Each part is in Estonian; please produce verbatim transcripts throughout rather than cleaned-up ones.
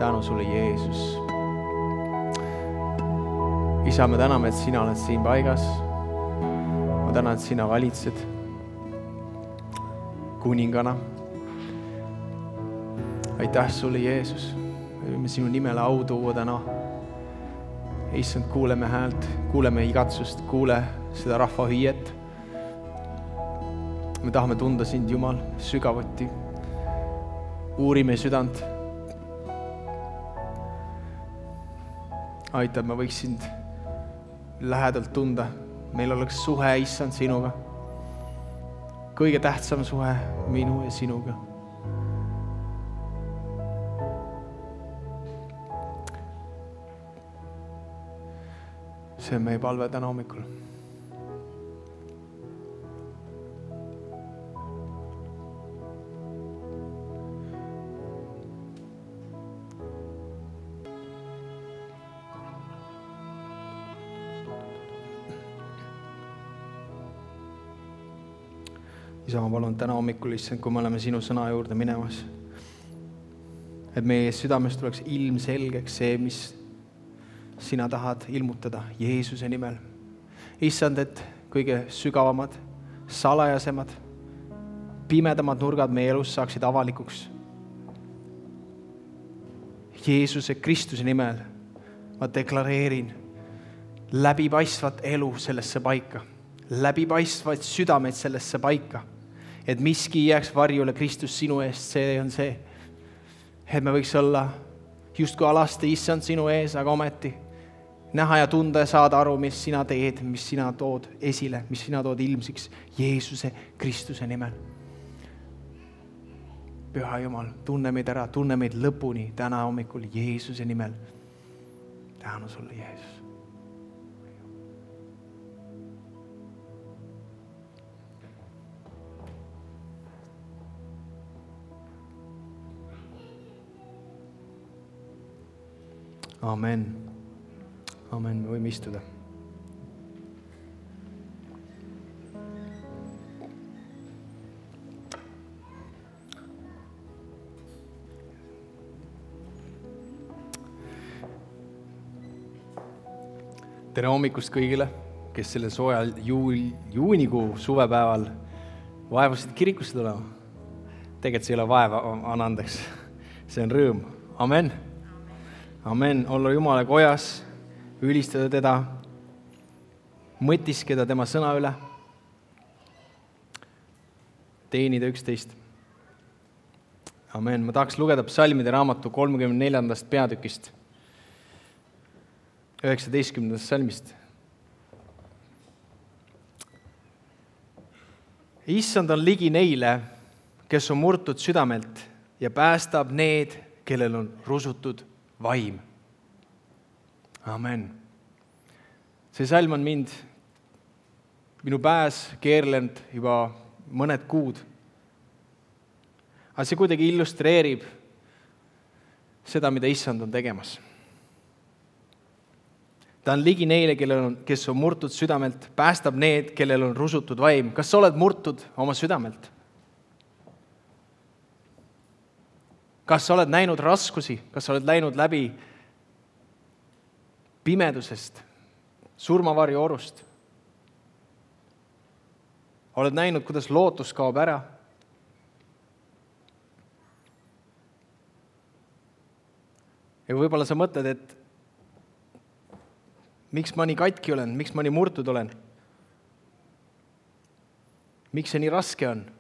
Tänu sulle, Jeesus. Isa, me täname, et sina oled siin paigas. Ma tänan, et sina valitsed kuningana. Aitäh sulle, Jeesus. Me võime sinu nimele au tuua täna. Issand, kuuleme häält, kuuleme igatsust, kuule seda rahva hüüet. Me tahame tunda sind, Jumal, sügavuti. Uurime südant. Aitab, ma võiks sind lähedalt tunda. Meil oleks suhe, Issand, sinuga. Kõige tähtsam suhe minu ja sinuga. See on meie palve täna hommikul. Isa, ma palun täna hommikul, Issand, kui me oleme sinu sõna juurde minemas, et meie südamest tuleks ilmselgeks see, mis sina tahad ilmutada Jeesuse nimel. Issand, et kõige sügavamad, salajasemad, pimedamad nurgad meie elus saaksid avalikuks. Jeesuse Kristuse nimel ma deklareerin läbipaistvat elu sellesse paika, läbipaistvat südameid sellesse paika, et miski jääks varjule Kristus sinu eest, see on see, et me võiks olla justkui alasti Issand sinu ees, aga ometi näha ja tunda ja saada aru, mis sina teed, mis sina tood esile, mis sina tood ilmsiks Jeesuse Kristuse nimel. Püha Jumal, tunne meid ära, tunne meid lõpuni täna hommikul Jeesuse nimel. Tänu sulle, Jeesus. Amen. Amen. Me võime istuda. Tere hommikust kõigile, kes selle soojal juul, juunikuu suvepäeval vaevasid kirikusse tulema. Tegelikult see ei ole vaeva, anna andeks. See on rõõm. Amen. Amen. Olla Jumala kojas, ülistada teda, mõtiskeda tema sõna üle, teenida üksteist. Amen. Ma tahaks lugeda psalmide raamatu kolmekümne neljandast peatükist, üheksateistkümnendast psalmist. Issand on ligi neile, kes on murtud südamelt ja päästab need, kellel on rusutud vaim. Amen. See salm on mind, minu pääs keerlenud juba mõned kuud. Aga see kuidagi illustreerib seda, mida Issand on tegemas. Ta on ligi neile, kes on murtud südamelt, päästab need, kellel on rusutud vaim. Kas sa oled murtud oma südamelt? Kas sa oled näinud raskusi? Kas sa oled läinud läbi pimedusest, surmavarju orust? Oled näinud, kuidas lootus kaob ära? Ja võib-olla sa mõtled, et miks ma nii katki olen, miks ma nii murtud olen? Miks see nii raske on?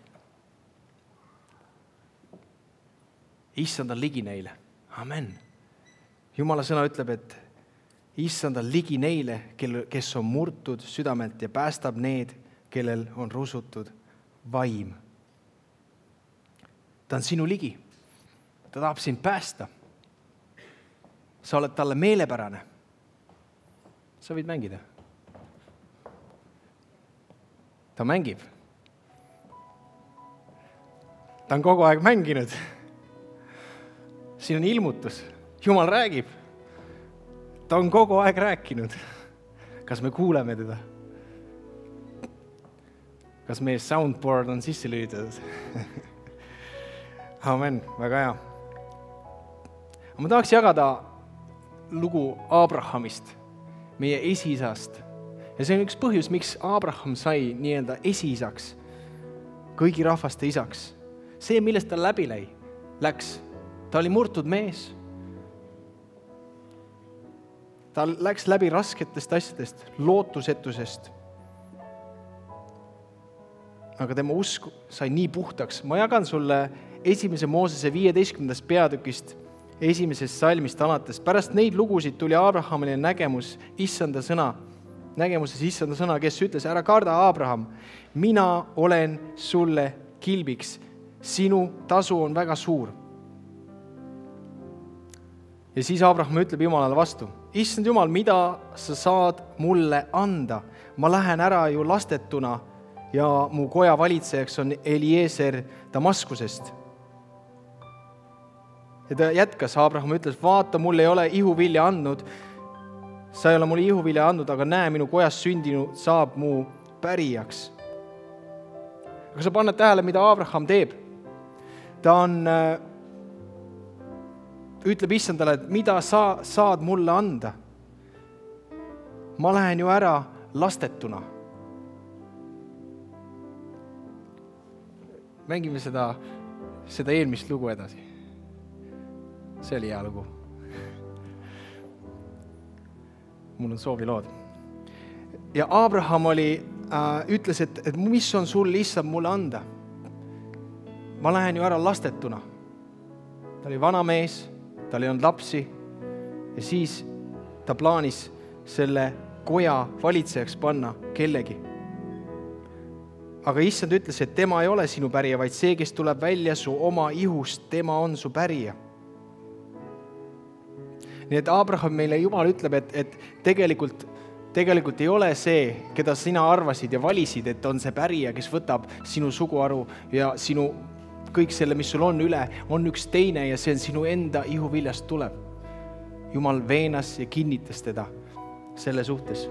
Issand on ligi neile. Amen. Jumala sõna ütleb, et Issand on ligi neile, kes on murtud südamelt ja päästab need, kellel on rusutud vaim. Ta on sinu ligi. Ta tahab sind päästa. Sa oled talle meelepärane. Sa võid mängida. Ta mängib. Ta on kogu aeg mänginud. Siin on ilmutus. Jumal räägib. Ta on kogu aeg rääkinud. Kas me kuuleme teda? Kas meie soundboard on sisse lülitatud? Amen, väga hea. ma tahaks jagada lugu Abrahamist, meie esiisast. Ja see on üks põhjus, miks Abraham sai nii-öelda esiisaks, kõigi rahvaste isaks. See, millest ta läbi läi, läks. Ta oli murtud mees. Ta läks läbi rasketest asjadest, lootusetusest. Aga tema usk sai nii puhtaks. Ma jagan sulle esimese Moosese viieteistkümnendast peatükist, esimesest salmist alates. Pärast neid lugusid tuli Abrahamile nägemus, issanda sõna, nägemuses issanda sõna, kes ütles, ära karda, Abraham, mina olen sulle kilbiks, sinu tasu on väga suur. Ja siis Abraham ütleb Jumalale vastu, issand Jumal, mida sa saad mulle anda? Ma lähen ära ju lastetuna ja mu koja valitsejaks on Eliezer Damaskusest. Ja ta jätkas, Abraham ütles, vaata, mul ei ole ihuvilja andnud, sa ei ole mulle ihuvilja andnud, aga näe, minu kojas sündinu saab mu pärijaks. Aga sa paned tähele, mida Abraham teeb. Ta on, ütleb issandale, et mida sa saad mulle anda? Ma lähen ju ära lastetuna. Mängime seda, seda eelmist lugu edasi. See oli hea lugu. Mul on soovilood. Ja Abraham oli, äh, ütles, et, et mis on sul issand mulle anda? Ma lähen ju ära lastetuna. Ta oli vana mees, tal ei olnud lapsi ja siis ta plaanis selle koja valitsejaks panna kellegi. Aga issand ütles, et tema ei ole sinu pärija, vaid see, kes tuleb välja su oma ihust, tema on su pärija. Nii et Abraham meile Jumal ütleb, et, et tegelikult, tegelikult ei ole see, keda sina arvasid ja valisid, et on see pärija, kes võtab sinu suguharu ja sinu kõik selle, mis sul on üle, on üks teine ja see on sinu enda ihuviljast tuleb. Jumal veenas ja kinnitas teda selle suhtes.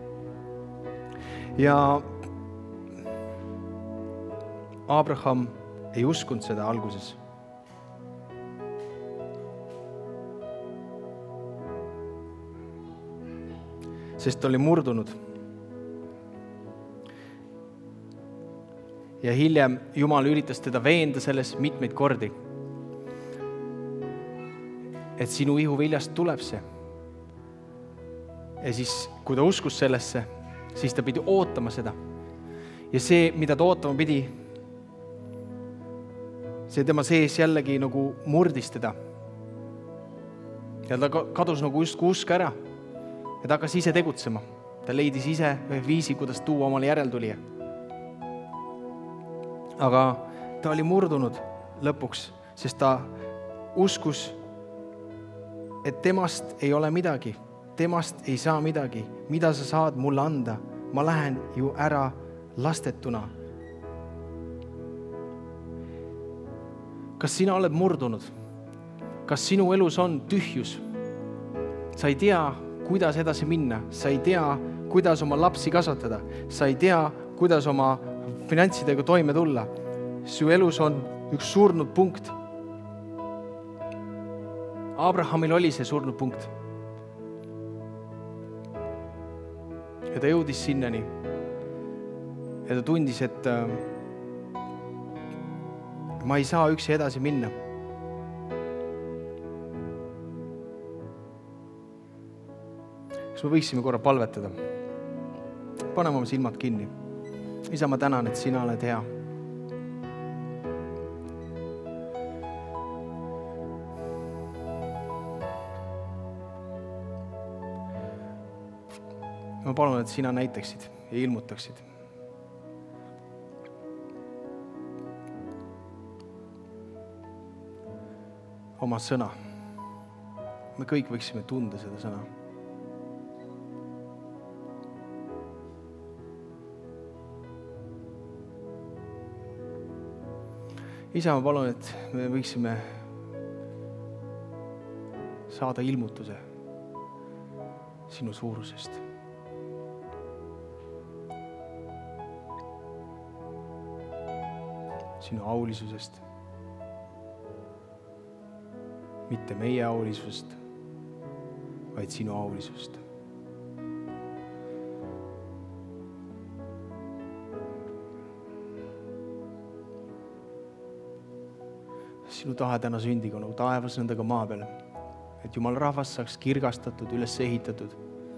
Ja Abraham ei uskunud seda alguses. Sest ta oli murdunud. Ja hiljem Jumal üritas teda veenda selles mitmeid kordi. Et sinu ihuviljast tuleb see. Ja siis, kui ta uskus sellesse, siis ta pidi ootama seda. Ja see, mida ta ootama pidi, see tema sees jällegi nagu murdis teda. Ja ta kadus nagu just usk ära. Ja ta hakkas ise tegutsema. Ta leidis ise viisi, kuidas tuua omale järeltulija. Aga ta oli murdunud lõpuks, sest ta uskus, et temast ei ole midagi. Temast ei saa midagi. Mida sa saad mulle anda? Ma lähen ju ära lastetuna. Kas sina oled murdunud? Kas sinu elus on tühjus? Sa ei tea, kuidas edasi minna. Sa ei tea, kuidas oma lapsi kasvatada. Sa ei tea, kuidas oma finantsidega toime tulla. Su elus on üks surnud punkt. Abrahamil oli see surnud punkt. Ja ta jõudis sinnani. Ja ta tundis, et ma ei saa üksi edasi minna. Kas me võiksime korra palvetada? Paneme oma silmad kinni. Isa, ma tänan, et sina oled hea. Ma palun, et sina näitaksid ja ilmutaksid. Oma sõna. Me kõik võiksime tunda seda sõna. Isa, ma palun, et me võiksime saada ilmutuse sinu suurusest. Sinu aulisusest mitte meie aulisust, vaid sinu aulisust. Sinu tahe täna sündigu nagu taevas nendega maa peal, et Jumal rahvas saaks kirgastatud, üles ehitatud.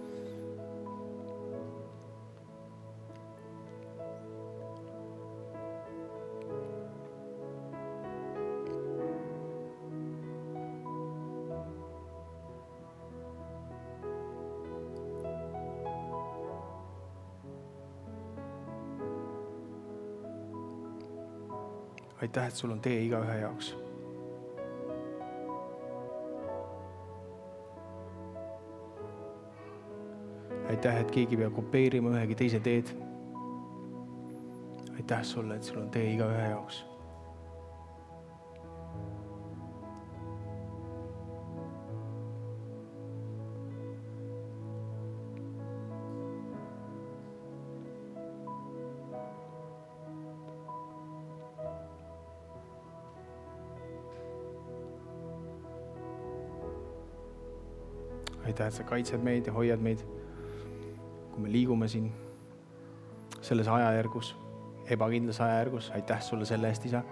Aitäh, et sul on tee igaühe jaoks. Aitäh, et keegi peab kopeerima ühegi teise teed. Aitäh sulle, et sul on tee igaühe jaoks. Aitäh, et sa kaitsed meid ja hoiad meid, kui me liigume siin selles ajajärgus, ebakindlas ajajärgus. Aitäh sulle selle eest, Isa.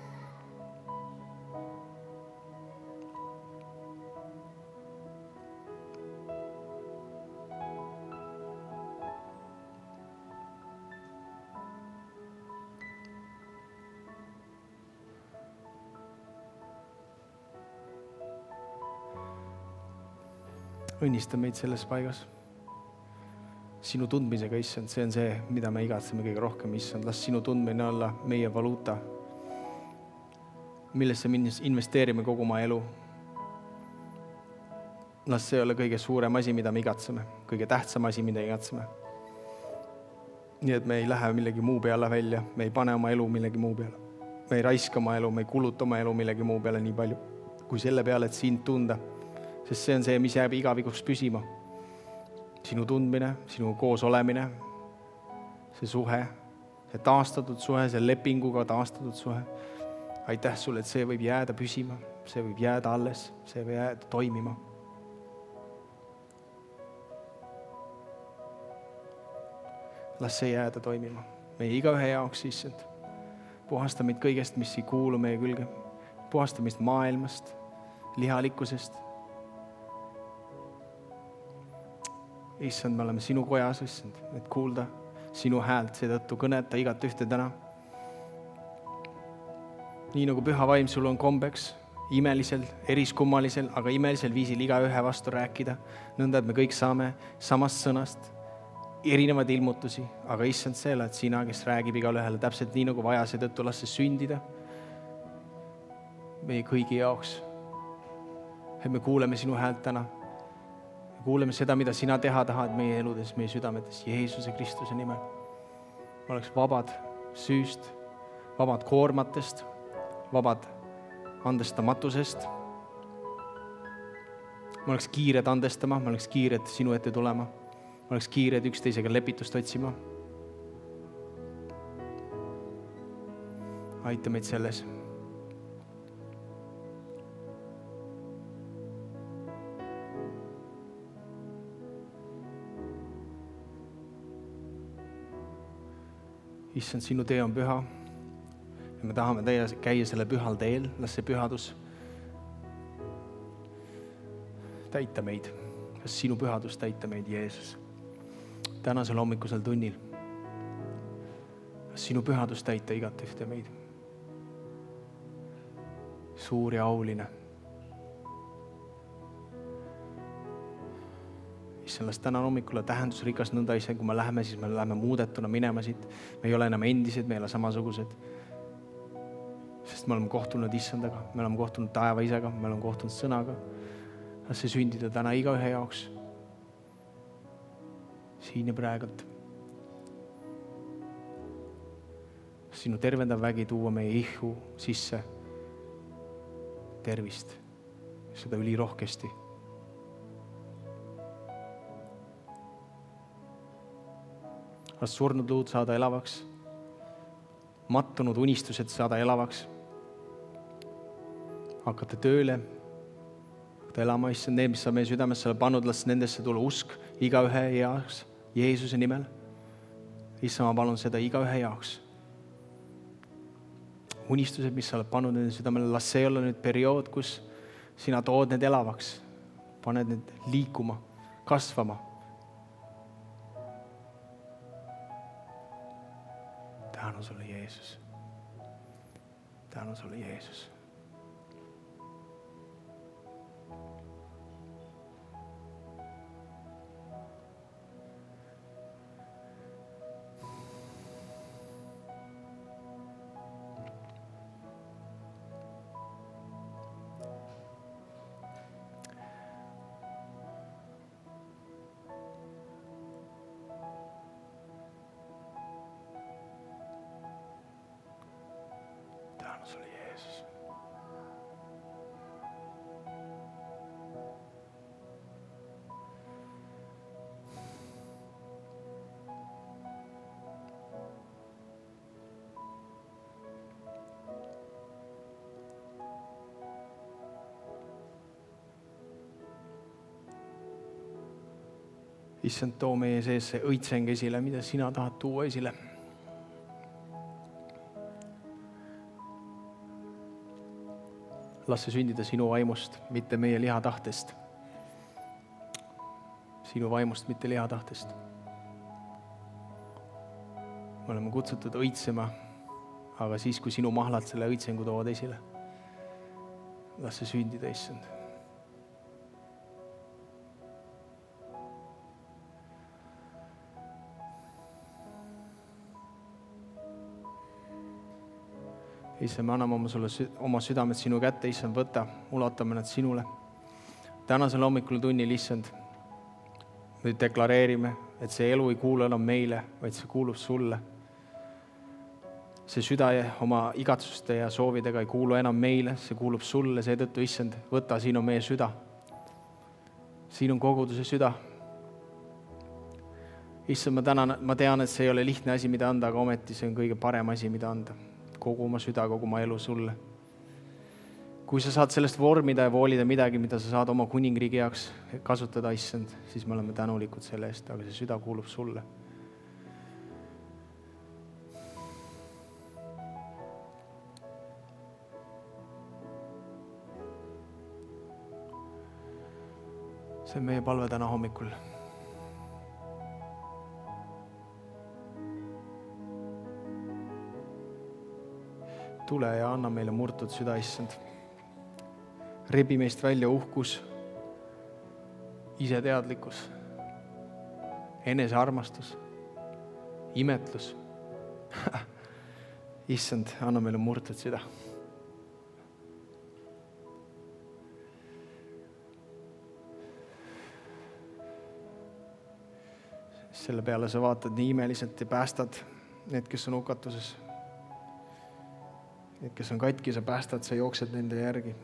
Õnnista meid selles paigas. Sinu tundmisega, issand, see on see, mida me igatseme kõige rohkem, issand. Las sinu tundmine olla meie valuuta, millesse me investeerime kogu oma elu. Las see ole kõige suurem asi, mida me igatseme, kõige tähtsam asi, mida igatseme. Nii et me ei lähe millegi muu peale välja, me ei pane oma elu millegi muu peale. Me ei raiska oma elu, me ei kuluta oma elu millegi muu peale nii palju, kui selle peale, et sind tunda. Sest see on see, mis jääb igavikuks püsima. Sinu tundmine, sinu koos olemine, see suhe, see taastatud suhe, see lepinguga taastatud suhe. Aitäh sulle, et see võib jääda püsima, see võib jääda alles, see võib jääda toimima. Las see jääda toimima. Meie igaühe jaoks, issand. Puhasta meid kõigest, mis ei kuulu meie külge. Puhasta meid maailmast, lihalikkusest. Issand, me oleme sinu kojas, issand, et kuulda sinu häält, seetõttu kõneta igat ühte täna. Nii nagu püha vaim sul on kombeks, imelisel, eriskummalisel, aga imelisel viisil iga ühe vastu rääkida, nõnda, et me kõik saame samast sõnast erinevaid ilmutusi, aga issand see, et sina, kes räägib igale ühele täpselt nii nagu vaja, seetõttu las see sündida meie kõigi jaoks. Et me kuuleme sinu häält täna. Kuuleme seda, mida sina teha tahad meie eludes, meie südametes, Jeesuse Kristuse nimel. Me oleks vabad süüst, vabad koormatest, vabad andestamatusest. Me oleks kiired andestama, me oleks kiired sinu ette tulema. Me oleks kiired üksteisega lepitust otsima. Aita meid selles. Issand, sinu tee on püha ja me tahame teie käia selle pühal teel. Las see pühadus täita meid. Las sinu pühadus täita meid, Jeesus. Tänasel hommikusel tunnil. Las sinu pühadus täita igat ühte meid. Suur ja auline. Issand, las täna hommikul tähendusrikas nõnda, issand, kui me läheme, siis me läheme muudetuna minema siit. Me ei ole enam endised, me ei ole samasugused. Sest me oleme kohtunud issandaga, me oleme kohtunud taeva isaga, me oleme kohtunud sõnaga. Las see sündida täna iga ühe jaoks. Siin ja praegult. Sinu tervendav vägi tuua meie ihu sisse tervist. Seda üli rohkesti. Las surnud luud saada elavaks, mattunud unistused saada elavaks, hakata tööle hakata elama, issand, need, mis sa meie südamesse oled pannud, las nendesse tulla usk igaühe jaoks Jeesuse nimel. Issand, ma palun seda igaühe jaoks. Unistused, mis sa oled pannud nende südamele, las see olla nüüd periood, kus sina tood need elavaks, paned need liikuma, kasvama. Tänu sulle, Jeesus. Tänu sulle, Jeesus. Tänu sulle, Jeesus. Issand, too meie sees see õitseng esile, mida sina tahad tuua esile. Las see sündida sinu vaimust, mitte meie lihatahtest. Sinu vaimust, mitte lihatahtest. Me oleme kutsutud õitsema, aga siis, kui sinu mahlad selle õitsengu tood esile, las see sündida, issand. Issand, me anname oma, sulle, oma südamed sinu kätte, issand, võta, ulatame nad sinule. Tänasel hommikul tunnil, issand, me deklareerime, et see elu ei kuulu enam meile, vaid see kuulub sulle. See süda oma igatsuste ja soovidega ei kuulu enam meile, see kuulub sulle, seetõttu, issand, võta, siin on meie süda. Siin on koguduse süda. Issand, ma tänan, ma tean, et see ei ole lihtne asi, mida anda, aga ometi see on kõige parem asi, mida anda. Kogu oma süda, kogu oma elu sulle. Kui sa saad sellest vormida ja voolida midagi, mida sa saad oma kuningriigi jaoks kasutada, issand, siis me oleme tänulikud selle eest, aga see süda kuulub sulle. See on meie palve täna hommikul. Tule ja anna meile murtud süda, issand. Rebi meist välja uhkus, iseteadlikkus, enesearmastus, imetlus. Issand, anna meile murtud süda. Selle peale sa vaatad nii imeliselt ja päästad need, kes on hukatuses. Need, kes on katki, sa päästad, sa jooksed nende järgi.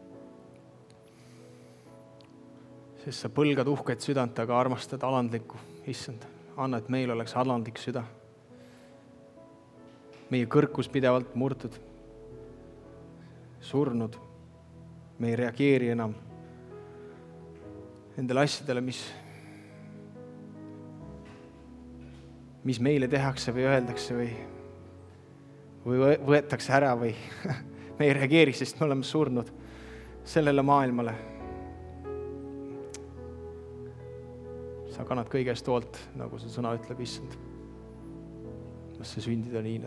Sest sa põlgad uhket südant, aga armastad alandlikku. Issand, anna, et meil oleks alandlik süda. Meie kõrkus pidevalt murtud, surnud. Me ei reageeri enam nendele asjadele, mis, mis meile tehakse või öeldakse või või võetakse ära või me ei reageeri, sest me oleme surnud sellele maailmale. Sa kannad kõigest hoolt, nagu see sõna ütleb, issand. Las see sündida nii.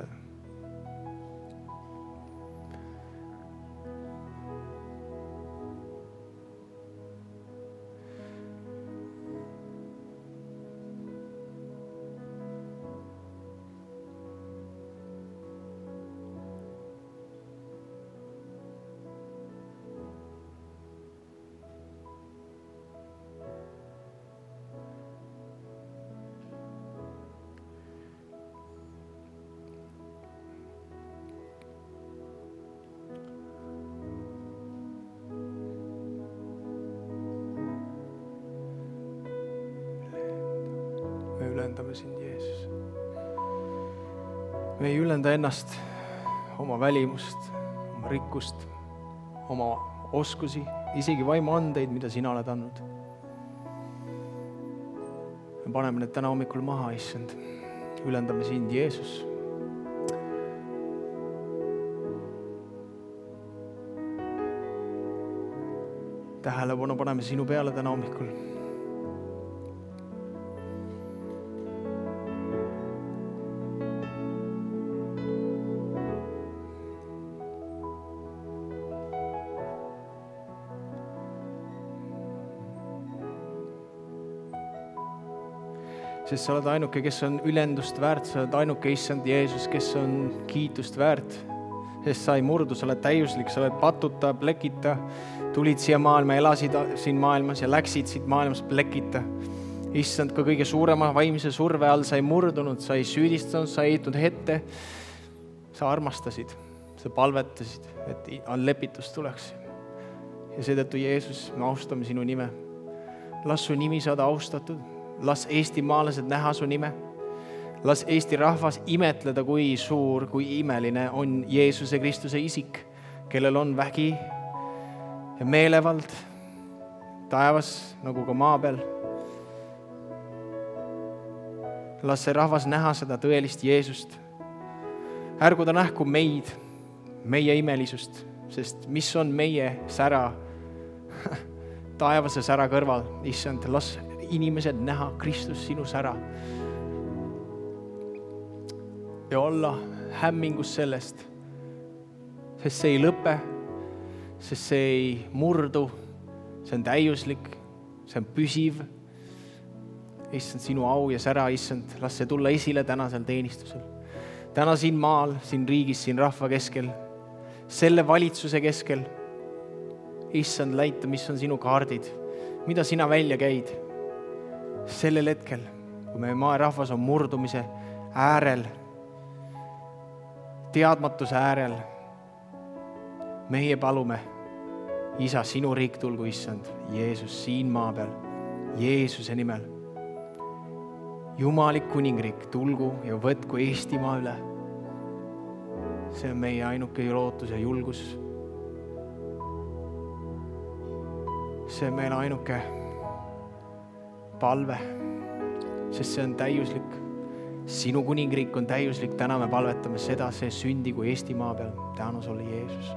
Ülendame sind, Jeesus. Me ei ülenda ennast, oma välimust, oma rikkust, oma oskusi, isegi vaimuandeid, mida sina oled andnud. Me paneme need täna hommikul maha, issand. Ülendame sind, Jeesus. Tähelepanu paneme sinu peale täna hommikul. Sest sa oled ainuke, kes on ülendust väärt, sa oled ainuke, issand Jeesus, kes on kiitust väärt. Sest sa ei murdu, sa oled täiuslik, sa oled patuta, plekita, tulid siia maailma, elasid siin maailmas ja läksid siit maailmas plekita. Issand, ka kõige suurema vaimse surve all sa ei murdunud, sa ei süüdistanud, sa ei heitnud ette. Sa armastasid, sa palvetasid, et lepitus tuleks. Ja seetõttu, Jeesus, me austame sinu nime. Las su nimi saada austatud. Las Eesti maalased näha su nime. Las Eesti rahvas imetleda, kui suur, kui imeline on Jeesuse Kristuse isik, kellel on vägi ja meelevald taevas nagu ka maa peal. Las see rahvas näha seda tõelist Jeesust. Ärgu ta nähku meid, meie imelisust, sest mis on meie sära taevase sära kõrval, issand, las inimesed näha Kristus sinu sära. Ja olla hämmingus sellest, sest see ei lõpe, sest see ei murdu, see on täiuslik, see on püsiv. Issand, sinu au ja sära, issand, las see tulla esile tänasel teenistusel. Täna siin maal, siin riigis, siin rahva keskel, selle valitsuse keskel. Issand, läita, mis on sinu kaardid, mida sina välja käid. Sellel hetkel, kui meie maarahvas on murdumise äärel, teadmatuse äärel, meie palume, Isa, sinu riik tulgu, issand, Jeesus siin maa peal, Jeesuse nimel. Jumalik kuningriik tulgu ja võtku Eestimaa üle. See on meie ainuke lootus ja julgus. See on meile ainuke palve, sest see on täiuslik. Sinu kuningriik on täiuslik. Täna me palvetame seda, see sündi kui Eesti maa peal. Tänu sulle, Jeesus.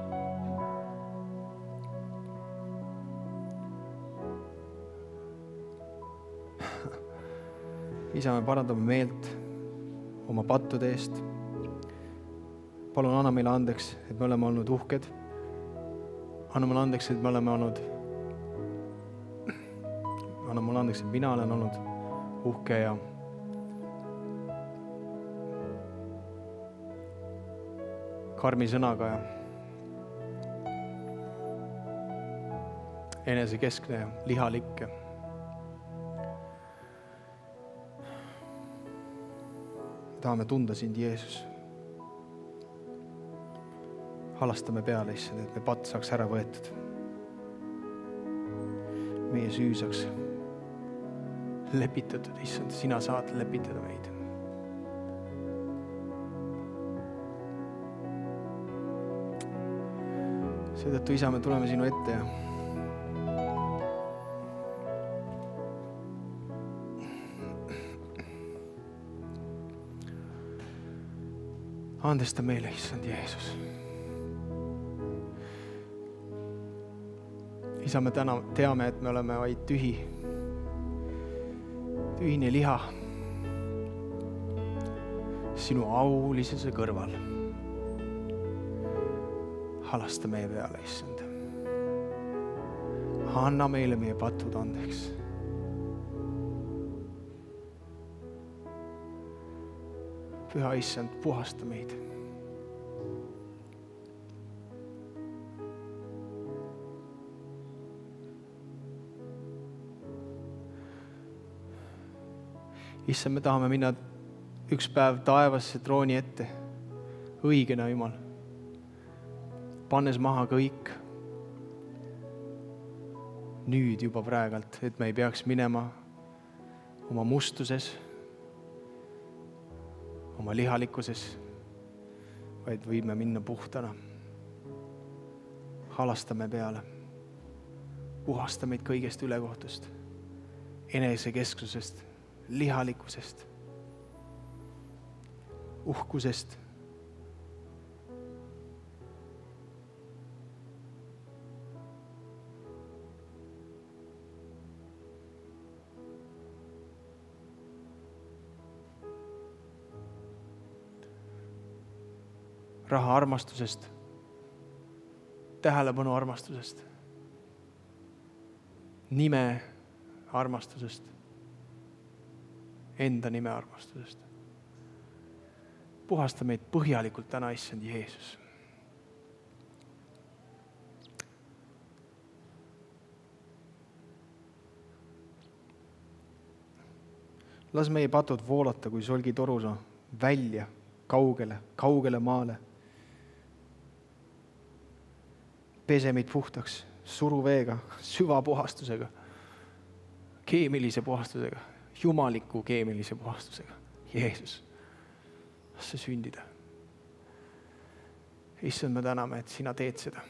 Isa, me parandame meelt oma pattude eest. Palun, anna meile andeks, et me oleme olnud uhked. Anna meile andeks, et me oleme olnud Anna mulle andeks, et mina olen olnud uhke ja karmi sõnaga ja enesekeskne ja lihalik. Tahame tunda sind, Jeesus. Halastame peale, issand, et me patt saaks ära võetud. Meie süü saaks lepitatud, issand, sina saad lepitada meid. Seetõttu, Isa, me tuleme sinu ette ja andesta meile, issand Jeesus. Isa, me täna teame, et me oleme vaid tühi, tühine liha sinu aulisuse kõrval. Halasta meie peale, issand. Anna meile meie patud andeks. Püha issand, puhasta meid. Issand, me tahame minna üks päev taevasse trooni ette, õigena, Jumal, pannes maha kõik nüüd juba praegalt, et me ei peaks minema oma mustuses, oma lihalikkuses, vaid võime minna puhtana. Halastame peale. puhasta meid kõigest ülekohtust, enesekesksusest, lihalikkusest, uhkusest. Raha armastusest, tähelepanu armastusest, nime armastusest, enda nime armastusest. Puhasta meid põhjalikult täna, issand Jeesus. Las meie patud voolata kui solgi torusa välja, kaugele, kaugele maale. Pese meid puhtaks suruveega, süvapuhastusega, keemilise puhastusega, jumaliku keemilise puhastusega. Jeesus, las see sündida. Issand, me täname, et sina teed seda.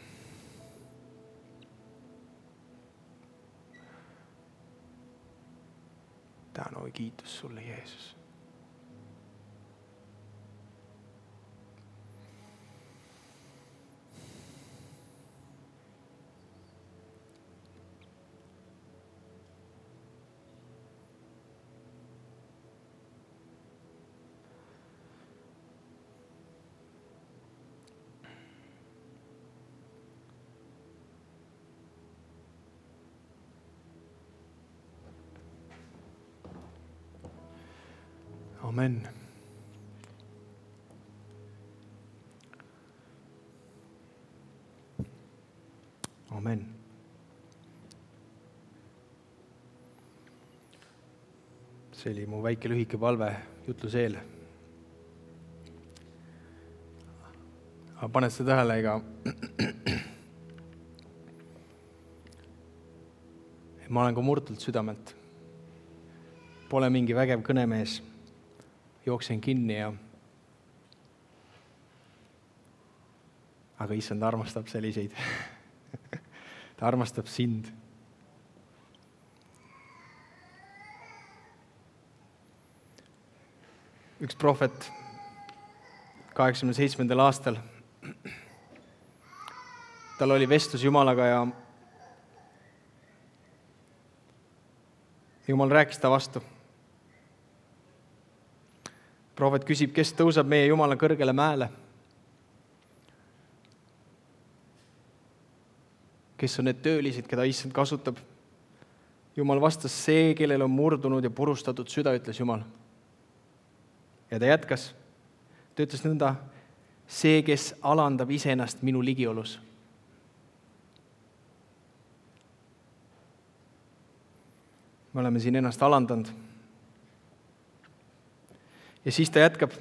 Tänu ja kiitus sulle, Jeesus. Amen. Amen. See oli mu väike lühike palve jutluse eel. Aga paned seda tähele, ega ma olen ka murtult südamelt. Pole mingi vägev kõnemees. Jooksen kinni ja aga issand armastab selliseid. Ta armastab sind. Üks prohvet kaheksakümne seitsmendal aastal. Tal oli vestlus Jumalaga ja Jumal rääkis ta vastu. Prohvet küsib, kes tõusab meie Jumala kõrgele mäele? Kes on need töölised, keda issand kasutab? Jumal vastas, see, kellel on murdunud ja purustatud süda, ütles Jumal. Ja ta jätkas. Ta ütles nõnda, see, kes alandab iseennast minu ligiolus. Me oleme siin ennast alandanud. Ja siis ta jätkab.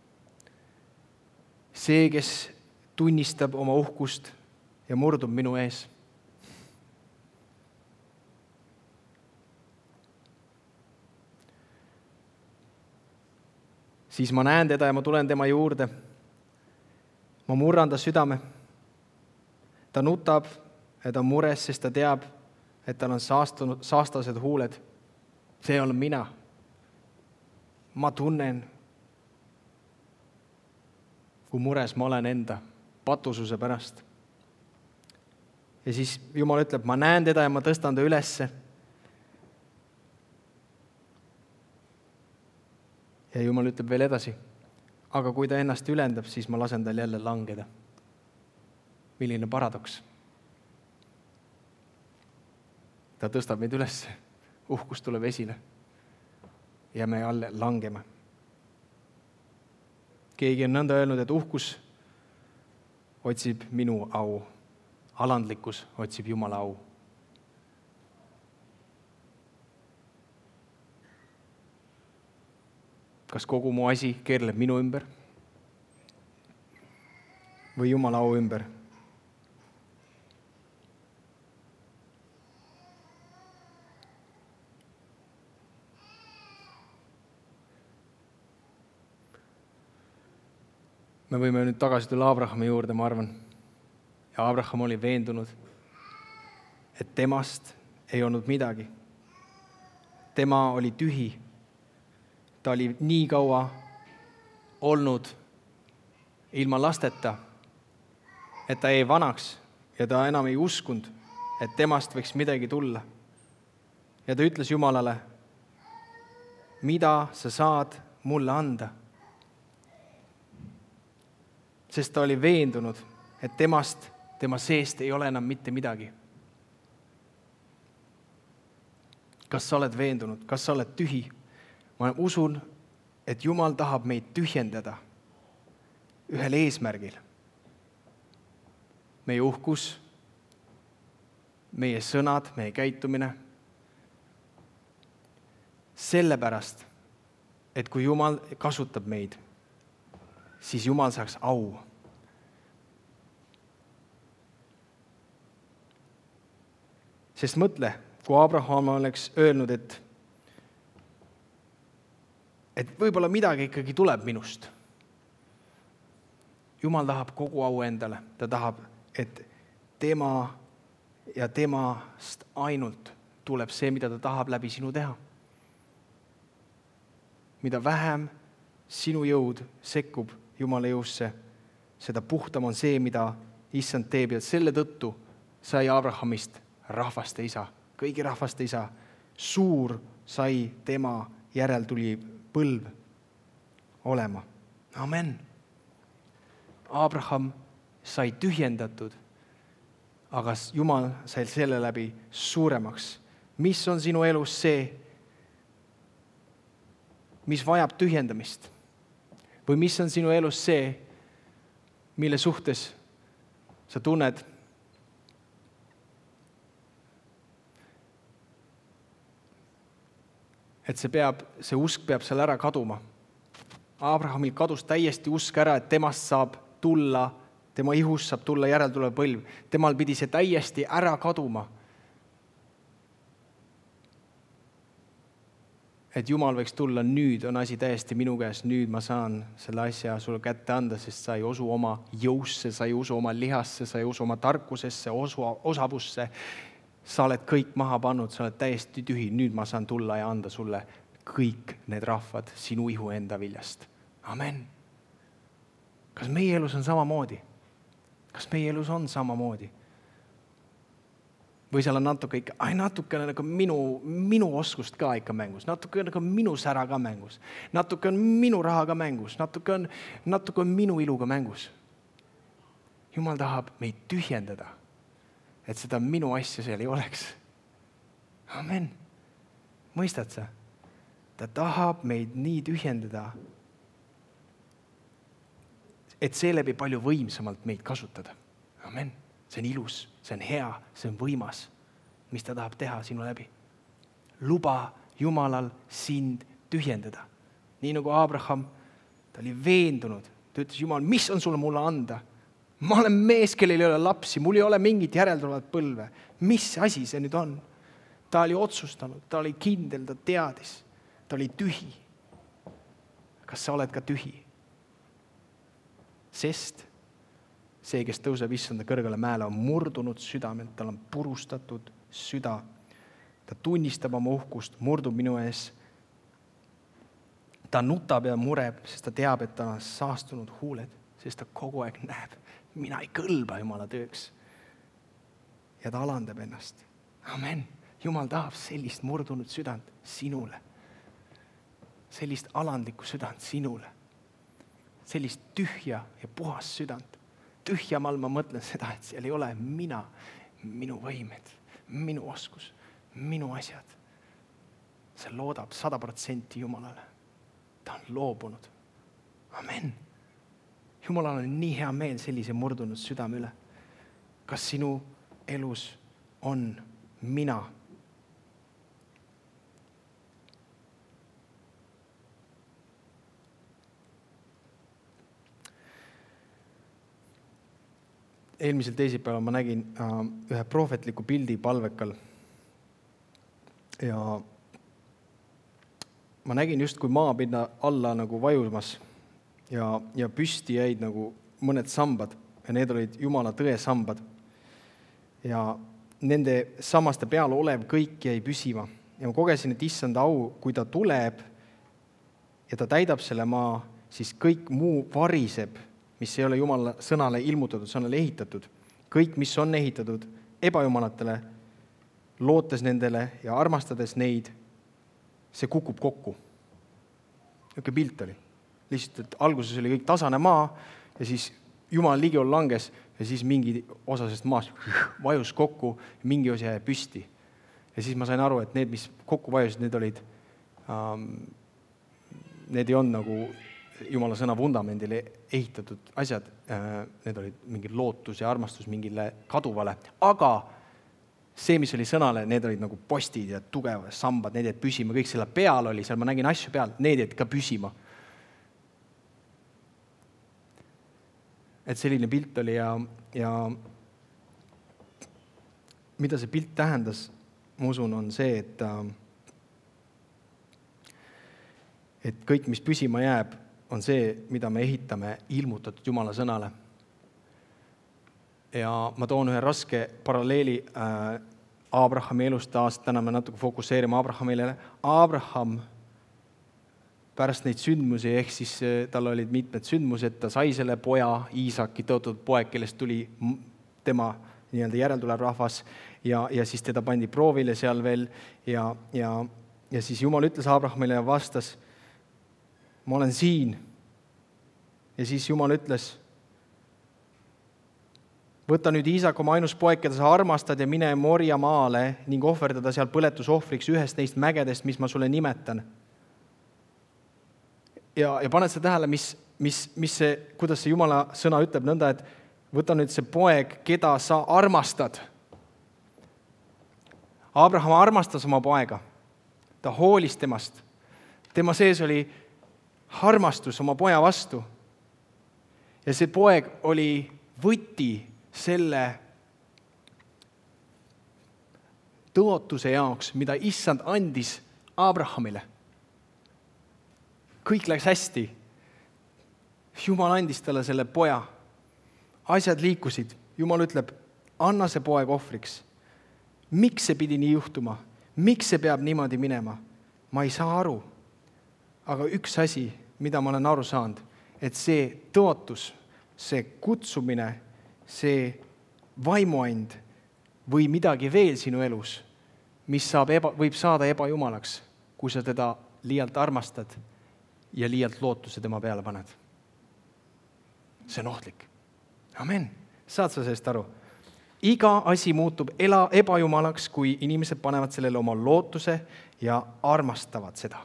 See, kes tunnistab oma uhkust ja murdub minu ees. Siis ma näen teda ja ma tulen tema juurde. Ma murran ta südame. Ta nutab ja ta on mures, sest ta teab, et tal on saastunud, saastased huuled. See olen mina. Ma tunnen, kui mures ma olen enda patususe pärast. Ja siis Jumal ütleb, ma näen teda ja ma tõstan ta ülesse. Ja Jumal ütleb veel edasi, aga kui ta ennast ülendab, siis ma lasen tal jälle langeda. Milline paradoks. Ta tõstab meid ülesse, uhkus tuleb esile. Ja me alle langeme. Keegi on nõnda öelnud, et uhkus otsib minu au. Alandlikkus otsib Jumala au. Kas kogu mu asi keerleb minu ümber või Jumala au ümber? Me võime nüüd tagasi tulla Abrahami juurde, ma arvan. Ja Abraham oli veendunud, et temast ei olnud midagi. Tema oli tühi. Ta oli nii kaua olnud ilma lasteta, et ta jäi vanaks ja ta enam ei uskunud, et temast võiks midagi tulla. Ja ta ütles Jumalale, mida sa saad mulle anda? Sest ta oli veendunud, et temast, tema seest ei ole enam mitte midagi. Kas sa oled veendunud? Kas sa oled tühi? Ma usun, et Jumal tahab meid tühjendada ühel eesmärgil. Meie uhkus, meie sõnad, meie käitumine. Sellepärast, et kui Jumal kasutab meid, siis Jumal saaks au. Sest mõtle, kui Abraham oleks öelnud, et, et võib-olla midagi ikkagi tuleb minust. Jumal tahab kogu au endale. Ta tahab, et tema ja temast ainult tuleb see, mida ta tahab läbi sinu teha. Mida vähem sinu jõud sekkub Jumala jõusse, seda puhtam on see, mida Issand teeb. Ja selle tõttu sai Abrahamist rahvaste isa, kõigi rahvaste isa. Suur sai tema järel tuli põlv olema. Amen. Abraham sai tühjendatud, aga Jumal sai selle läbi suuremaks. Mis on sinu elus see, mis vajab tühjendamist? Või mis on sinu elus see, mille suhtes sa tunned, et see, peab, see usk peab seal ära kaduma. Abrahamil kadus täiesti usk ära, et temast saab tulla, tema ihust saab tulla järeltulev põlv. Temal pidi see täiesti ära kaduma. Et Jumal võiks tulla, nüüd on asi täiesti minu käes, nüüd ma saan selle asja sulle kätte anda, sest sa ei usu oma jõusse, sa ei usu oma lihasse, sa ei usu oma tarkusesse, osu, osavusse. Sa oled kõik maha pannud, sa oled täiesti tühi, nüüd ma saan tulla ja anda sulle kõik need rahvad sinu ihu enda viljast. Amen. Kas meie elus on samamoodi? Kas meie elus on samamoodi? Või seal on natuke ikka, ai natuke nagu minu, minu oskust ka ikka mängus, natuke nagu minu sära ka mängus, natuke on minu raha ka mängus, natuke on, natuke on minu iluga mängus. Jumal tahab meid tühjendada, et seda minu asja seal ei oleks. Amen. Mõistad sa? Ta tahab meid nii tühjendada, et seeläbi palju võimsamalt meid kasutada. Amen. See on ilus, see on hea, see on võimas, mis ta tahab teha sinu läbi. Luba Jumalal sind tühjendada. Nii nagu Abraham, ta oli veendunud. Ta ütles, Jumal, mis on sulle mulle anda? Ma olen mees, kellel ei ole lapsi, mul ei ole mingit järeltulevat põlve. Mis asi see nüüd on? Ta oli otsustanud, ta oli kindel, ta teadis. Ta oli tühi. Kas sa oled ka tühi? Sest see, kes tõuseb issanda kõrgele mäele, on murdunud südamelt, tal on purustatud süda. Ta tunnistab oma uhkust, murdub minu ees. Ta nutab ja mureb, sest ta teab, et ta on saastunud huuled, sest ta kogu aeg näeb, mina ei kõlba Jumala tööks. Ja ta alandab ennast. Amen. Jumal tahab sellist murdunud südant sinule. Sellist alandlikku südant sinule. Sellist tühja ja puhas südant. Tühjamal ma mõtlen seda, et seal ei ole mina, minu võimed, minu oskus, minu asjad. See loodab sada protsenti Jumalale. Ta on loobunud. Amen. Jumalal on nii hea meel sellise murdunud südame üle. Kas sinu elus on mina? Eelmisel teisipäeval ma nägin äh, ühe prohvetliku pildi palvekal ja ma nägin just, kui maapinna alla nagu vajumas ja, ja püsti jäid nagu mõned sambad ja need olid Jumala tõe sambad. Ja nende samaste peal olev kõik jäi püsima. Ja ma kogesin, et issanda au, kui ta tuleb ja ta täidab selle maa, siis kõik muu variseb, mis ei ole Jumala sõnale ilmutatud, sõnale ehitatud. Kõik, mis on ehitatud ebajumalatele, lootes nendele ja armastades neid, see kukub kokku. Niisugune pilt oli. Lihtsalt, et alguses oli kõik tasane maa ja siis Jumal ligiol langes ja siis mingi osa sest maast vajus kokku ja mingi osa jäi püsti. Ja siis ma sain aru, et need, mis kokku vajusid, need olid, um, need ei olnud nagu Jumala sõna vundamendile ehitatud asjad. Uh, need olid mingi lootus ja armastus mingile kaduvale. Aga see, mis oli sõnale, need olid nagu postid ja tugevad sambad, need jäid püsima. Kõik selle peal oli, seal ma nägin asju peal, need jäid ka püsima. Et selline pilt oli ja, ja mida see pilt tähendas, ma usun, on see, et, et kõik, mis püsima jääb, on see, mida me ehitame ilmutatud Jumala sõnale. Ja ma toon ühe raske paralleeli äh, Abrahami elust taas, täna me natuke fokusseerime Abrahamile. Abraham pärast neid sündmusi, ehk siis tal olid mitmed sündmused, ta sai selle poja, Iisaki tõotatud poeg, kellest tuli tema nii-öelda järeltulev rahvas ja, ja siis teda pandi proovile seal veel ja, ja, ja siis Jumal ütles Abrahamile ja vastas, ma olen siin. Ja siis Jumal ütles, võta nüüd Iisak oma ainus poeg, keda sa armastad ja mine Morja maale ning ohverdada seal põletusohvriks ühest neist mägedest, mis ma sulle nimetan. Ja, ja paned see tähele, mis, mis, mis see, kuidas see Jumala sõna ütleb nõnda, et võta nüüd see poeg, keda sa armastad. Abraham armastas oma poega. Ta hoolis temast. Tema sees oli armastus oma poja vastu. Ja see poeg oli võti selle tõotuse jaoks, mida issand andis Abrahamile. Kõik läks hästi. Jumal andis talle selle poja. Asjad liikusid. Jumal ütleb, anna see poeg ohvriks. Miks see pidi nii juhtuma? Miks see peab niimoodi minema? Ma ei saa aru. Aga üks asi, mida ma olen aru saanud, et see tõotus, see kutsumine, see vaimuand või midagi veel sinu elus, mis saab eba, võib saada ebajumalaks, kui sa teda liialt armastad ja liialt lootuse tema peale paned. See on ohtlik. Amen. Saad sa sellest aru? Iga asi muutub ela, ebajumalaks, kui inimesed panevad sellele oma lootuse ja armastavad seda.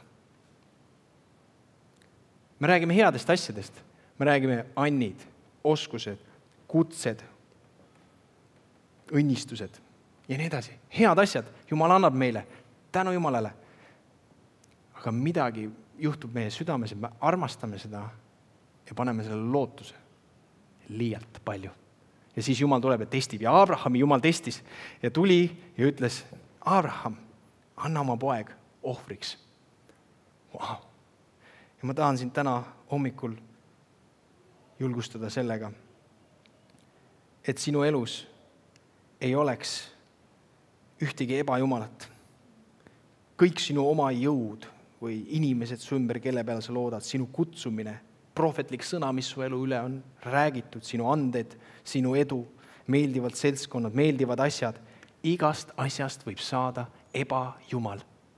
Me räägime headest asjadest. Me räägime annid, oskused, kutsed, õnnistused ja nii edasi. Head asjad. Jumal annab meile. Tänu Jumalale. Aga midagi juhtub meie südames, et me armastame seda ja paneme selle lootuse liialt palju. Ja siis Jumal tuleb ja testib. Ja Abrahami Jumal testis ja tuli ja ütles, Abraham, anna oma poeg ohvriks. Wow. Ja ma tahan sind täna hommikul julgustada sellega, et sinu elus ei oleks ühtegi ebajumalat. Kõik sinu oma jõud või inimesed su ümber, kelle peale sa loodad, sinu kutsumine, prohvetlik sõna, mis su elu üle on räägitud, sinu anded, sinu edu, meeldivad seltskonnad, meeldivad asjad, igast asjast võib saada ebajumal.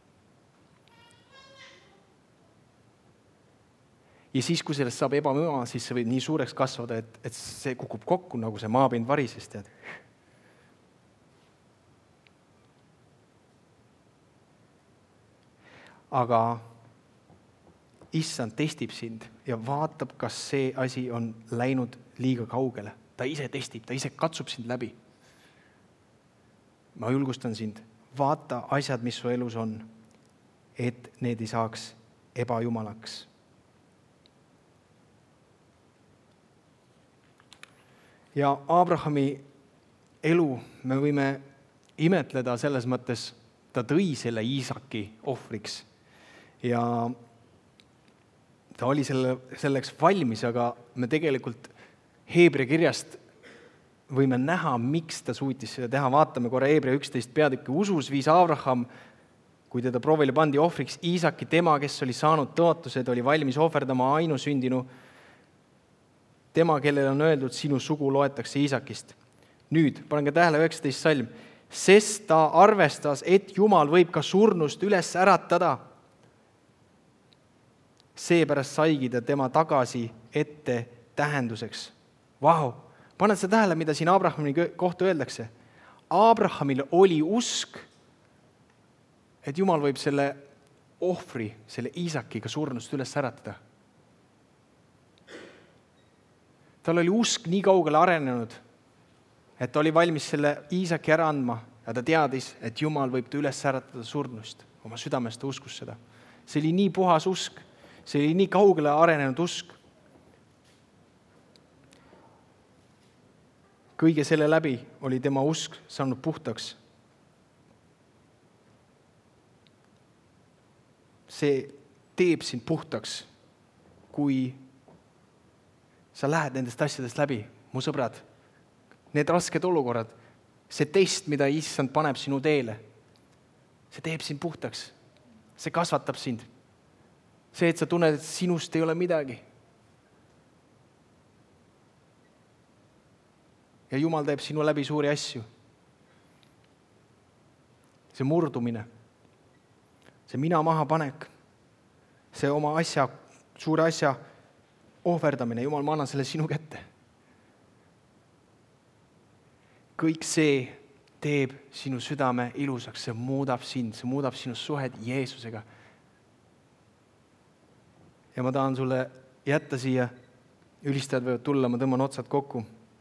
Ja siis, kui sellest saab ebajumal, siis see võib nii suureks kasvada, et, et see kukub kokku, nagu see maapind varises, tead. Aga issand testib sind ja vaatab, kas see asi on läinud liiga kaugele. Ta ise testib, ta ise katsub sind läbi. Ma julgustan sind, vaata asjad, mis su elus on, et need ei saaks ebajumalaks. Ja Abrahami elu me võime imetleda selles mõttes, ta tõi selle Iisaki ohvriks. Ja ta oli selle, selleks valmis, aga me tegelikult Heebri kirjast võime näha, miks ta suutis seda teha. Vaatame korra Hebra üksteist peatükki. Usus viis Abraham, kui teda proovile pandi ohvriks Iisaki, tema, kes oli saanud tõotused, oli valmis ohverdama ainusündinu, tema, kellele on öeldud, sinu sugu loetakse Iisakist. Nüüd, pange tähele üheksateist salm, sest ta arvestas, et Jumal võib ka surnust üles äratada. Seepärast saigi ta tema tagasi ette tähenduseks. Vau, paned sa tähele, mida siin Abrahami kohta öeldakse? Abrahamil oli usk, et Jumal võib selle ohvri, selle Iisakiga surnust üles äratada. Tal oli usk nii kaugele arenenud, et ta oli valmis selle Iisaki ära andma ja ta teadis, et Jumal võib ta üles äratada surnust. Oma südamest ta uskus seda. See oli nii puhas usk, see oli nii kaugele arenenud usk. Kõige selle läbi oli tema usk saanud puhtaks. See teeb sind puhtaks, kui sa lähed nendest asjadest läbi, mu sõbrad. Need rasked olukorrad, see test, mida Issand paneb sinu teele, see teeb sind puhtaks. See kasvatab sind. See, et sa tunned, et sinust ei ole midagi. Ja Jumal teeb sinu läbi suuri asju. See murdumine, see mina maha panek, see oma asja, suure asja ohverdamine, Jumal, ma annan selle sinu kätte. Kõik see teeb sinu südame ilusaks, see muudab sind, see muudab sinu suhed Jeesusega. Ja ma tahan sulle jätta siia, ülistajad võivad tulla, ma tõmban otsad kokku.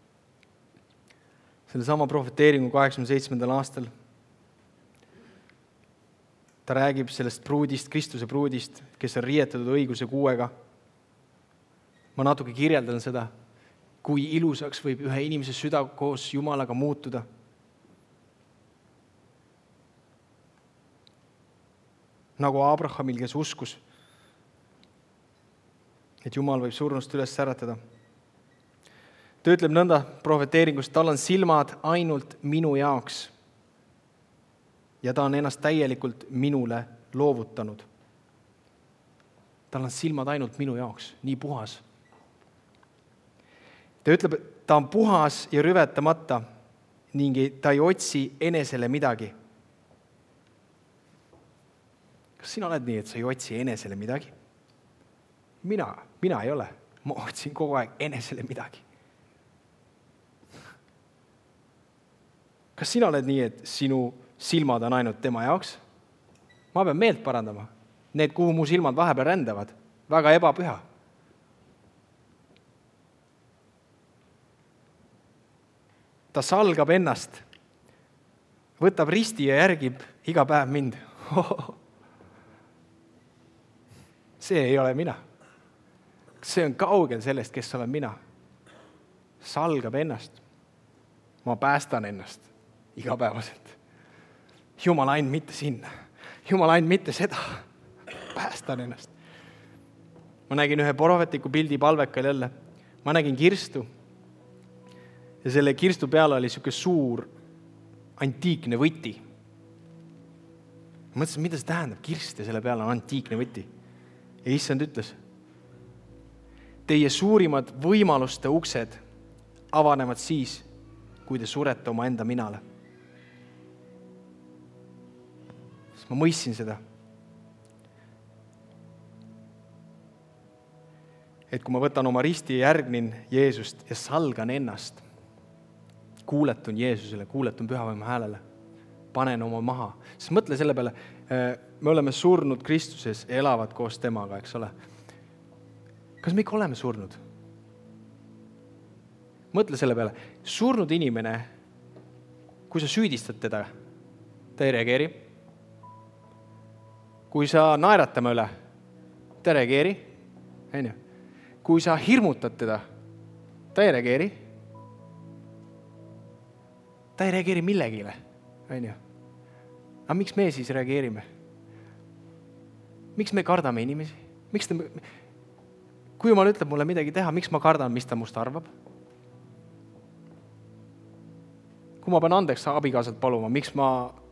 Selle sama profeteeringu kaheksakümne seitsmendal aastal ta räägib sellest pruudist, Kristuse pruudist, kes on riietatud õiguse kuuega. Ma natuke kirjeldan seda, kui ilusaks võib ühe inimese süda koos Jumalaga muutuda. Nagu Abrahamil, kes uskus, et Jumal võib surnust üles äratada. Ta ütleb nõnda profeteeringust, tal on silmad ainult minu jaoks ja ta on ennast täielikult minule loovutanud. Tal on silmad ainult minu jaoks, nii puhas. Ta ütleb, et ta on puhas ja rüvetamata ning ta ei otsi enesele midagi. Kas sina oled nii, et sa ei otsi enesele midagi? Mina, mina ei ole. Ma otsin kogu aeg enesele midagi. Kas sina oled nii, et sinu silmad on ainult tema jaoks? Ma pean meelt parandama. Need, kuhu mu silmad vahepeal rändavad, väga ebapüha. Ta salgab ennast, võtab risti ja järgib iga päev mind. See ei ole mina. See on kaugel sellest, kes olen mina. Salgab ennast. Ma päästan ennast igapäevaselt. Jumal ainult mitte sinna. Jumal ainult mitte seda. Päästan ennast. Ma nägin ühe profetiku pildi palvekal jälle. Ma nägin kirstu. Ja selle kirstu peale oli siuke suur antiikne võti. Ma mõtlesin, mida see tähendab? Kirst ja selle peale on antiikne võti. Ja Issand ütles, teie suurimad võimaluste uksed avanevad siis, kui te surete oma enda minale. Siis ma mõistsin seda. Et kui ma võtan oma risti ja järgnin Jeesust ja salgan ennast, kuuletun Jeesusele, kuuletun pühavaimu häälele, panen oma maha. Siis mõtle selle peale, me oleme surnud Kristuses ja elavad koos temaga, eks ole. Kas me ikka oleme surnud? Mõtle selle peale, surnud inimene, kui sa süüdistad teda, ta ei reageeri. Kui sa naeratame üle, ta ei reageeri. Kui sa hirmutad teda, ta ei reageeri. Ta ei reageeri millegile. Aga miks me siis reageerime? Miks me kardame inimesi? Miks ta, kui Jumal ütleb mulle midagi teha, miks ma kardan, mis ta must arvab? kui ma pean andeks abikaasalt paluma, miks ma,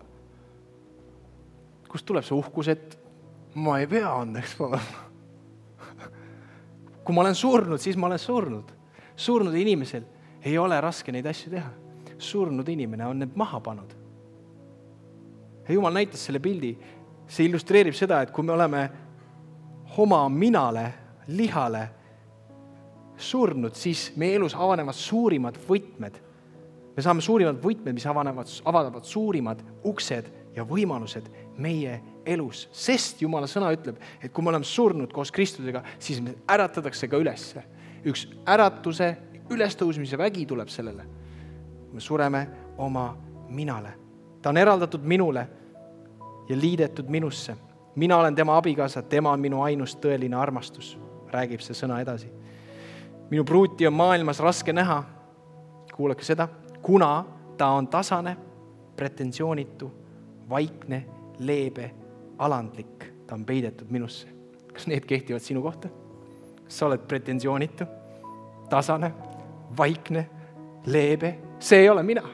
kust tuleb see uhkus, et ma ei pea andeks paluma. Kui ma olen surnud, siis ma olen surnud. Surnud inimesel ei ole raske neid asju teha. Surnud inimene on need maha pannud. Ja Jumal näitas selle pildi. See illustreerib seda, et kui me oleme oma minale, lihale surnud, siis meie elus avanevad suurimad võtmed. Me saame suurimad võtmed, mis avanevad, avaldavad suurimad uksed ja võimalused meie elus. Sest Jumala sõna ütleb, et kui me oleme surnud koos Kristusega, siis me äratatakse ka ülesse. Üks äratuse, ülestõusmise vägi tuleb sellele. Me sureme oma minale. Ta on eraldatud minule ja liidetud minusse. Mina olen tema abikaasa, tema on minu ainus tõeline armastus. Räägib see sõna edasi. Minu pruuti on maailmas raske näha. Kuulake seda. Kuna ta on tasane, pretensioonitu, vaikne, leebe, alandlik. Ta on peidetud minusse. Kas need kehtivad sinu kohta? Kas sa oled pretensioonitu, tasane, vaikne, leebe? See ei ole mina.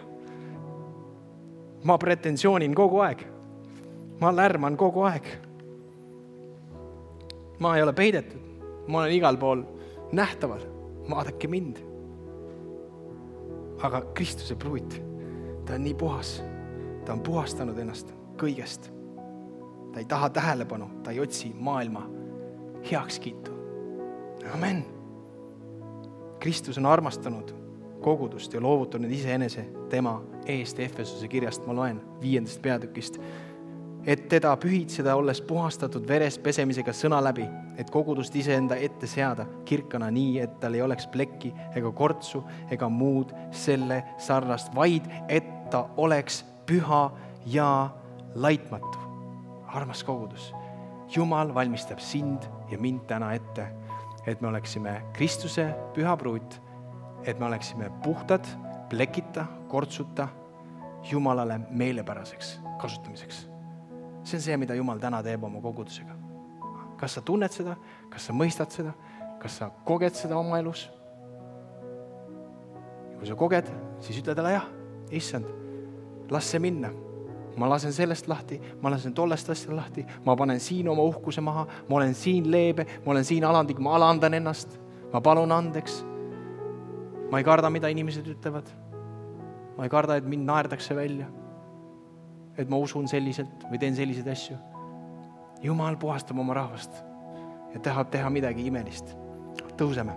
Ma pretentioonin kogu aeg. Ma lärman kogu aeg. Ma ei ole peidetud. Ma olen igal pool nähtaval. Vaadake mind. Aga Kristuse pruut, ta on nii puhas. Ta on puhastanud ennast kõigest. Ta ei taha tähelepanu, ta ei otsi maailma heakskiitu. Amen. Kristus on armastanud kogudust ja loovutanud iseenese tema eest. Efesuse kirjast ma loen viiendast peatükist. Et teda pühitseda, olles puhastatud veres pesemisega sõna läbi, et kogudust iseenda ette seada kirkana nii, et tal ei oleks plekki ega kortsu ega muud selle sarnast, vaid et ta oleks püha ja laitmatu. Armas kogudus. Jumal valmistab sind ja mind täna ette, et me oleksime Kristuse püha pruut, et me oleksime puhtad, plekita, kortsuta, Jumalale meelepäraseks kasutamiseks. See on see, mida Jumal täna teeb oma kogudusega. Kas sa tunned seda? Kas sa mõistad seda? Kas sa koged seda oma elus? Ja kui sa koged, siis ütle talle jah, issand, las see minna. Ma lasen sellest lahti, ma lasen tollest asja lahti, ma panen siin oma uhkuse maha, ma olen siin leebe, ma olen siin alandik, ma alandan ennast, ma palun andeks. Ma ei karda, mida inimesed ütlevad. Ma ei karda, et mind naerdakse välja. Et ma usun selliselt või teen selliseid asju. Jumal puhastab oma rahvast ja tahab teha midagi imelist. Tõuseme.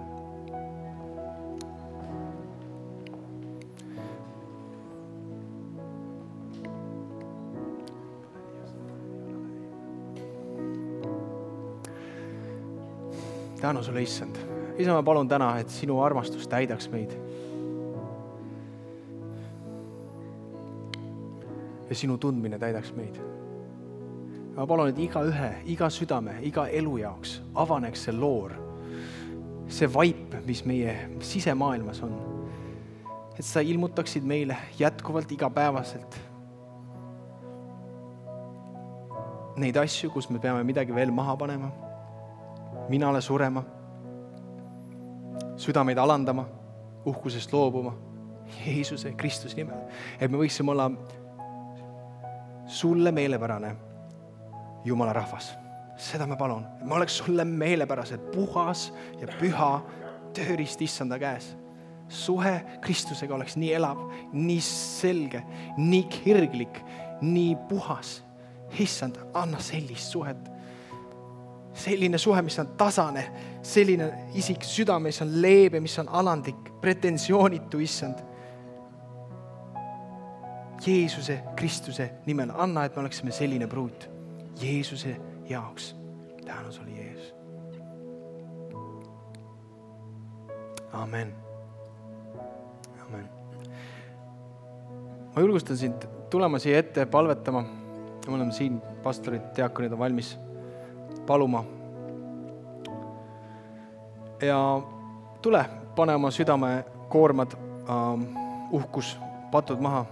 Tänu sulle, issand. Isa, ma palun täna, et sinu armastus täidaks meid. Ja sinu tundmine täidaks meid. Ma palun, et iga ühe, iga südame, iga elu jaoks avaneks see loor, see vaip, mis meie sisemaailmas on. Et sa ilmutaksid meile jätkuvalt igapäevaselt neid asju, kus me peame midagi veel maha panema, minale surema, südameid alandama, uhkusest loobuma, Jeesuse, Kristuse nimel. Et me võiksime olla sulle meelepärane Jumala rahvas. Seda ma palun. Ma oleks sulle meelepärased, puhas ja püha tööriist issanda käes. Suhe Kristusega oleks nii elav, nii selge, nii kirglik, nii puhas. Issand, anna sellist suhet. Selline suhe, mis on tasane, selline isik südame, mis on leebe, mis on alandik, pretensioonitu, issand. Jeesuse, Kristuse nimel. Anna, et me oleksime selline pruut Jeesuse jaoks. Tänu sulle, Jeesus. Amen. Amen. Ma julgustan sind tulema siia ette palvetama. Me oleme siin, pastorid, diakonid on valmis paluma. Ja tule, pane oma südame koormad, um, uhkus, patud maha.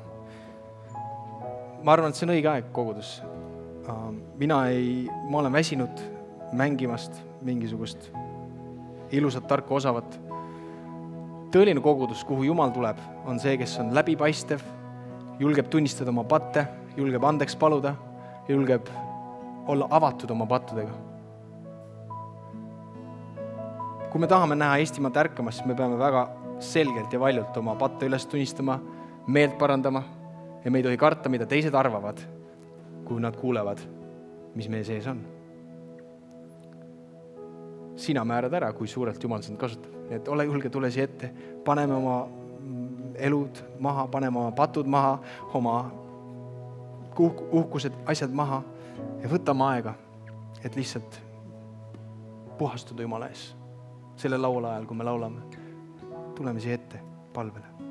Ma arvan, et see on õige aeg kogudus. Mina ei, ma olen väsinud mängimast mingisugust ilusat, tarka, osavat. Tõeline kogudus, kuhu Jumal tuleb, on see, kes on läbipaistev, julgeb tunnistada oma patte, julgeb andeks paluda, julgeb olla avatud oma pattudega. Kui me tahame näha Eestimaad ärkamas, siis me peame väga selgelt ja valjult oma patte üles tunnistama, meelt parandama ja me ei tohi karta, mida teised arvavad, kui nad kuulevad, mis meie sees on. Sina määrad ära, kui suurelt Jumal sind kasutab. Et ole julge, tule siia ette, paneme oma elud maha, paneme oma patud maha, oma uhkused, asjad maha ja võtame aega, et lihtsalt puhastuda Jumala ees. Selle laula ajal, kui me laulame, tuleme siia ette palvele.